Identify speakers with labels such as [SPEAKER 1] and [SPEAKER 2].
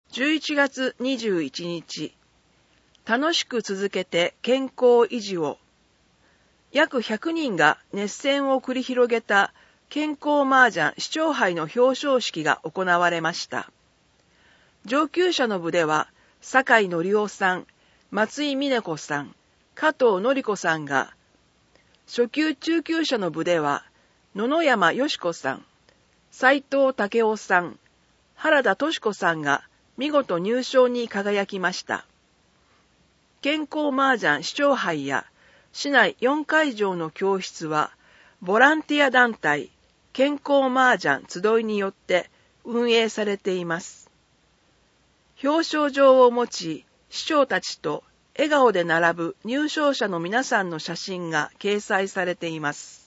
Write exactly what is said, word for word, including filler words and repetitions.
[SPEAKER 1] じゅういちがつにじゅういちにち、楽しく続けて健康維持を。約ひゃくにんが熱戦を繰り広げた健康麻雀市長杯の表彰式が行われました。上級者の部では、酒井紀夫さん、松井美音子さん、加藤典子さんが、初級中級者の部では、野々山よし子さん、斉藤武夫さん、原田敏子さんが見事入賞に輝きました。健康麻雀市長杯や市内よんかいじょうの教室は、ボランティア団体健康麻雀集いによって運営されています。表彰状を持ち、市長たちと笑顔で並ぶ入賞者の皆さんの写真が掲載されています。